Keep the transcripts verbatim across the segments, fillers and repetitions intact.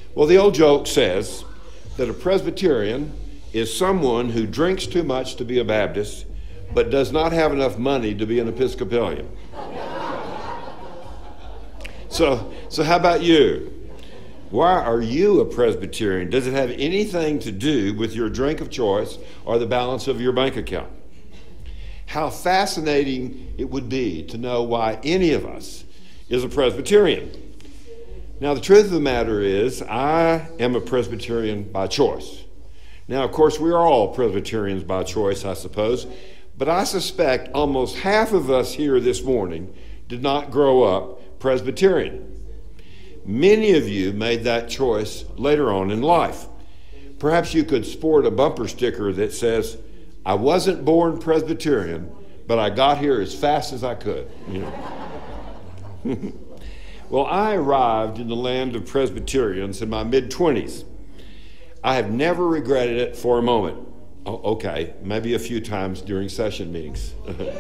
Well, the old joke says that a Presbyterian is someone who drinks too much to be a Baptist, but does not have enough money to be an Episcopalian. So, so how about you? Why are you a Presbyterian? Does it have anything to do with your drink of choice or the balance of your bank account? How fascinating it would be to know why any of us is a Presbyterian. Now, the truth of the matter is, I am a Presbyterian by choice. Now, of course, we are all Presbyterians by choice, I suppose, but I suspect almost half of us here this morning did not grow up Presbyterian. Many of you made that choice later on in life. Perhaps you could sport a bumper sticker that says, "I wasn't born Presbyterian, but I got here as fast as I could." You know? Well, I arrived in the land of Presbyterians in my mid-twenties. I have never regretted it for a moment. Oh, okay, maybe a few times during session meetings.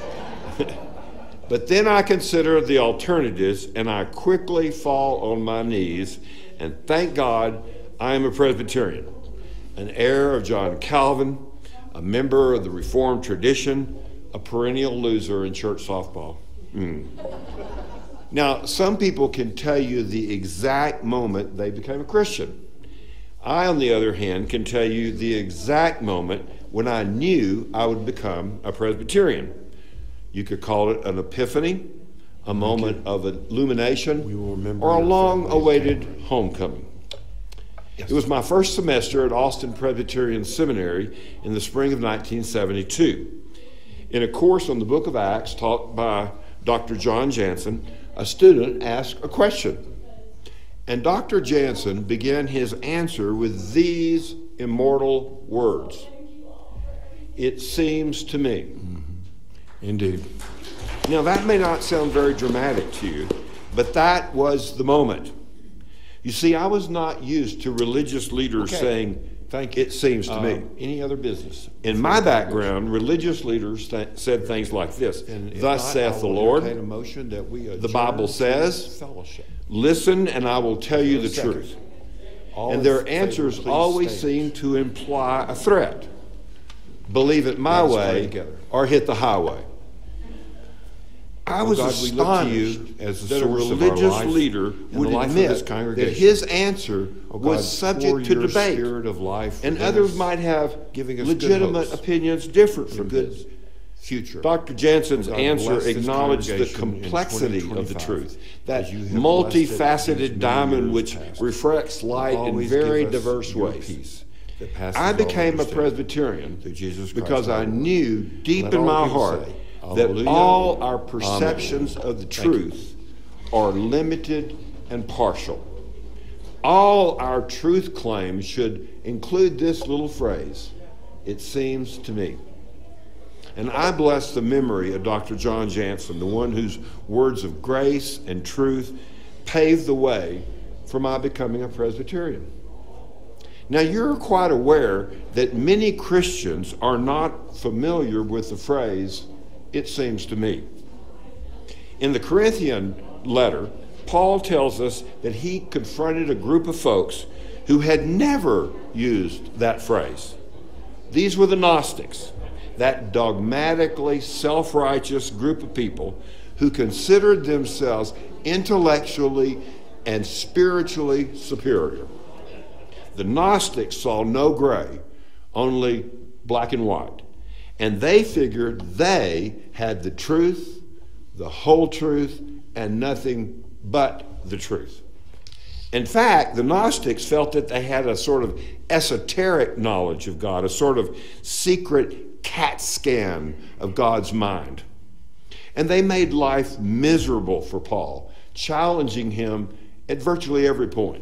But then I consider the alternatives, and I quickly fall on my knees and thank God I am a Presbyterian, an heir of John Calvin, a member of the Reformed tradition, a perennial loser in church softball. Mm. Now, some people can tell you the exact moment they became a Christian. I, on the other hand, can tell you the exact moment when I knew I would become a Presbyterian. You could call it an epiphany, a moment of illumination, We will remember or a your long-awaited family. homecoming. Yes. It was my first semester at Austin Presbyterian Seminary in the spring of nineteen seventy-two. In a course on the book of Acts taught by Doctor John Jansen, a student asked a question. And Doctor Jansen began his answer with these immortal words: "It seems to me." Mm-hmm. Indeed. Now, that may not sound very dramatic to you, but that was the moment. You see, I was not used to religious leaders Okay. saying, Thank you. "It seems to Uh, me." Any other business? In my background, religious leaders th- said things like this: And if "Thus not, saith I the will Lord, entertain a motion that we the Bible adjourn to says, fellowship. listen and I will tell you the Second. truth." All And in their favor, answers please always state. seem to imply a threat. Believe it my Let us pray way together. or hit the highway. I Oh was God, we look to astonished you as the that a source of our religious life leader and would the life of admit this that congregation. his answer Oh God, was pour subject to your debate, spirit of life and within others us, might have giving us good legitimate hopes opinions different and from good his. future. Doctor Jansen's Oh God, answer bless this acknowledged the congregation in complexity twenty of the twenty-five, truth, that as you have blessed it these multifaceted many diamond years which past. reflects light in Always very give us diverse your ways. peace that passes I all became a understanding. Presbyterian Through Jesus Christ because our I Lord. knew deep Let in all my people heart say, that Hallelujah. all our Amen. perceptions of the Thank you. truth are limited and partial. All our truth claims should include this little phrase: "It seems to me." And I bless the memory of Doctor John Jansen, the one whose words of grace and truth paved the way for my becoming a Presbyterian. Now, you're quite aware that many Christians are not familiar with the phrase, "it seems to me." In the Corinthian letter, Paul tells us that he confronted a group of folks who had never used that phrase. These were the Gnostics, that dogmatically self-righteous group of people who considered themselves intellectually and spiritually superior. The Gnostics saw no gray, only black and white. And they figured they had the truth, the whole truth, and nothing but the truth. In fact, the Gnostics felt that they had a sort of esoteric knowledge of God, a sort of secret CAT scan of God's mind. And they made life miserable for Paul, challenging him at virtually every point.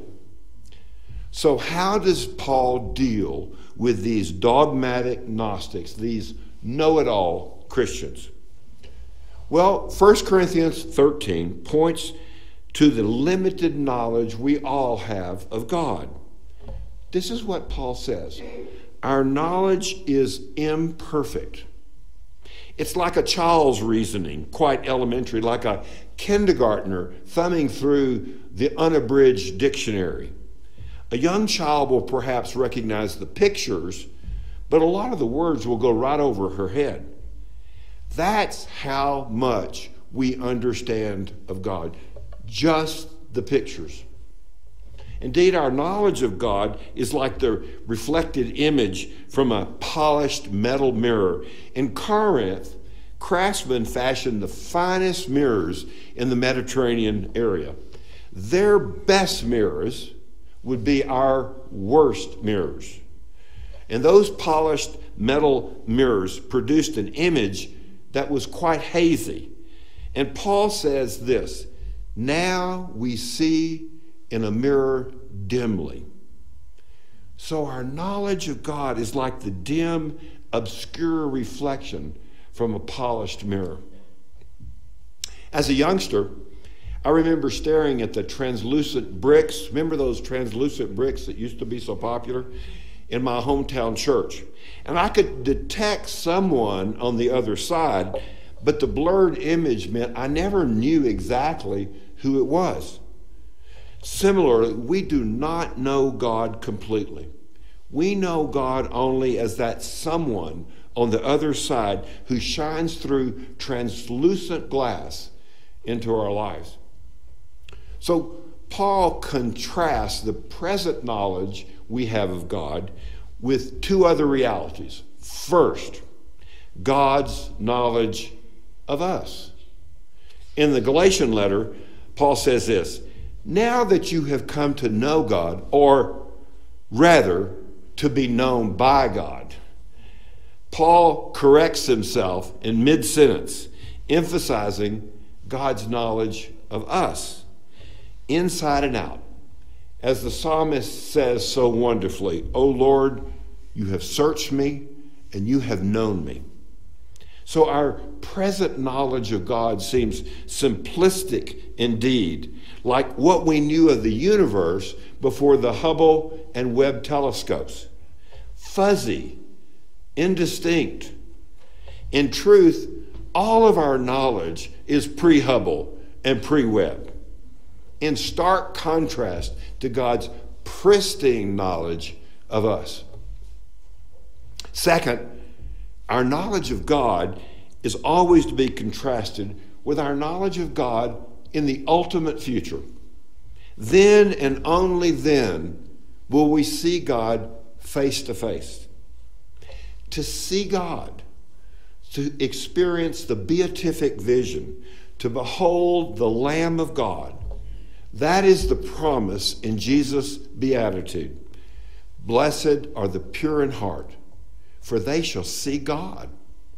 So how does Paul deal with these dogmatic Gnostics, these know-it-all Christians? Well, First Corinthians thirteen points to the limited knowledge we all have of God. This is what Paul says: our knowledge is imperfect. It's like a child's reasoning, quite elementary, like a kindergartner thumbing through the unabridged dictionary. A young child will perhaps recognize the pictures, but a lot of the words will go right over her head. That's how much we understand of God, just the pictures. Indeed, our knowledge of God is like the reflected image from a polished metal mirror. In Corinth, craftsmen fashioned the finest mirrors in the Mediterranean area. Their best mirrors would be our worst mirrors. And those polished metal mirrors produced an image that was quite hazy. And Paul says this, now we see in a mirror dimly. So our knowledge of God is like the dim, obscure reflection from a polished mirror. As a youngster, I remember staring at the translucent bricks. Remember those translucent bricks that used to be so popular? In my hometown church. And I could detect someone on the other side, but the blurred image meant I never knew exactly who it was. Similarly, we do not know God completely. We know God only as that someone on the other side who shines through translucent glass into our lives. So Paul contrasts the present knowledge we have of God with two other realities. First, God's knowledge of us. In the Galatian letter, Paul says this, now that you have come to know God, or rather, to be known by God. Paul corrects himself in mid-sentence, emphasizing God's knowledge of us, inside and out. As the psalmist says so wonderfully, O Lord, you have searched me and you have known me. So our present knowledge of God seems simplistic indeed, like what we knew of the universe before the Hubble and Webb telescopes. Fuzzy, indistinct. In truth, all of our knowledge is pre-Hubble and pre-Webb, in stark contrast to God's pristine knowledge of us. Second, our knowledge of God is always to be contrasted with our knowledge of God in the ultimate future. Then and only then will we see God face to face. To see God, to experience the beatific vision, to behold the Lamb of God, that is the promise in Jesus' beatitude. Blessed are the pure in heart, for they shall see God.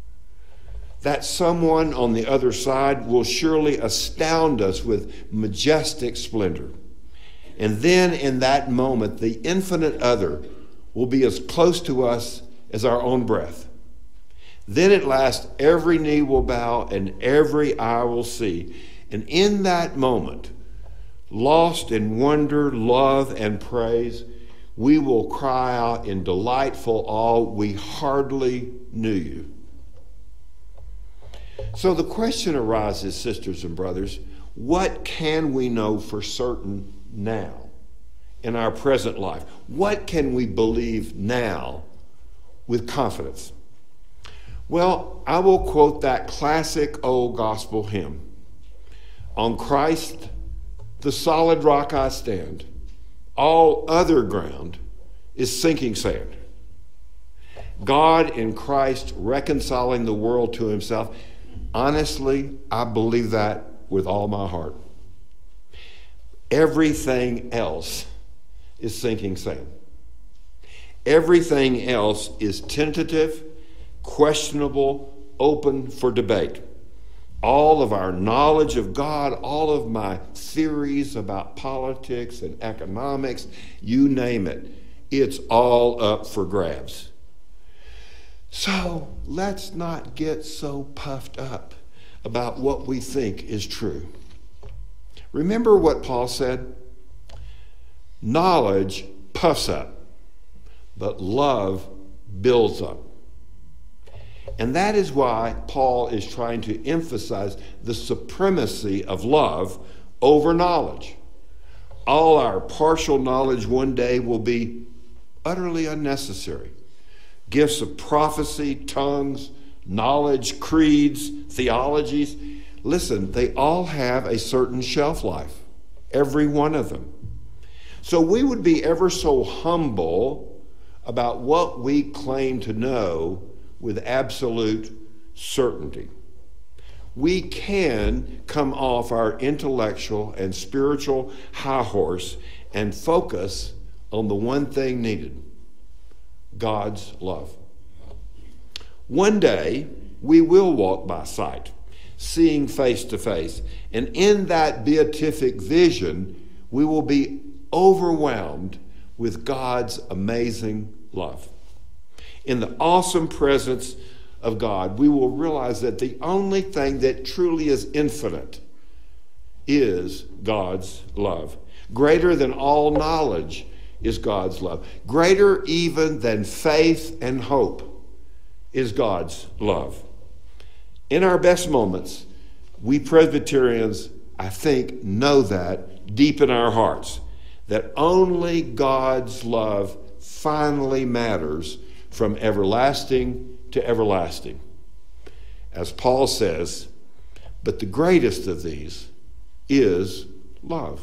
That someone on the other side will surely astound us with majestic splendor. And then in that moment, the infinite other will be as close to us as our own breath. Then at last, every knee will bow and every eye will see. And in that moment, lost in wonder, love, and praise, we will cry out in delightful awe, we hardly knew you. So the question arises, sisters and brothers, what can we know for certain now in our present life? What can we believe now with confidence? Well, I will quote that classic old gospel hymn. On Christ, the solid rock I stand. All other ground is sinking sand. God in Christ reconciling the world to himself. Honestly, I believe that with all my heart. Everything else is sinking sand. Everything else is tentative, questionable, open for debate. All of our knowledge of God, all of my theories about politics and economics, you name it, it's all up for grabs. So let's not get so puffed up about what we think is true. Remember what Paul said? Knowledge puffs up, but love builds up. And that is why Paul is trying to emphasize the supremacy of love over knowledge. All our partial knowledge one day will be utterly unnecessary. Gifts of prophecy, tongues, knowledge, creeds, theologies, listen, they all have a certain shelf life, every one of them. So we would be ever so humble about what we claim to know with absolute certainty. We can come off our intellectual and spiritual high horse and focus on the one thing needed: God's love. One day, we will walk by sight, seeing face to face, and in that beatific vision, we will be overwhelmed with God's amazing love. In the awesome presence of God, we will realize that the only thing that truly is infinite is God's love. Greater than all knowledge is God's love. Greater even than faith and hope is God's love. In our best moments, we Presbyterians, I think, know that deep in our hearts, that only God's love finally matters from everlasting to everlasting. As Paul says, but the greatest of these is love.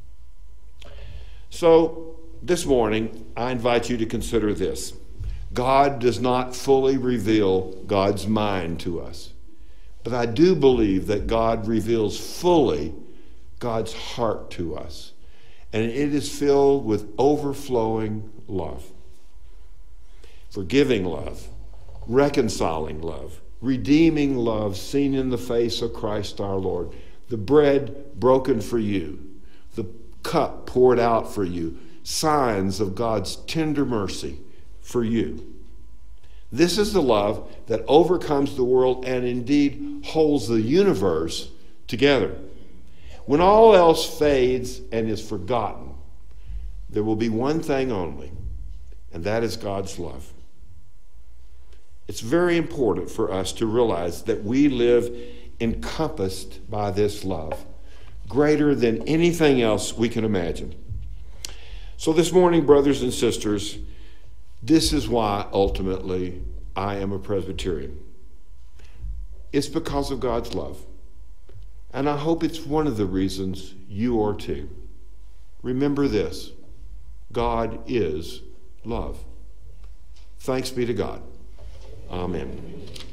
So this morning, I invite you to consider this. God does not fully reveal God's mind to us, but I do believe that God reveals fully God's heart to us, and it is filled with overflowing love. Forgiving love, reconciling love, redeeming love seen in the face of Christ our Lord, the bread broken for you, the cup poured out for you, signs of God's tender mercy for you. This is the love that overcomes the world and indeed holds the universe together. When all else fades and is forgotten, there will be one thing only, and that is God's love. It's very important for us to realize that we live encompassed by this love, greater than anything else we can imagine. So this morning, brothers and sisters, this is why ultimately I am a Presbyterian. It's because of God's love. And I hope it's one of the reasons you are too. Remember this: God is love. Thanks be to God. Amen.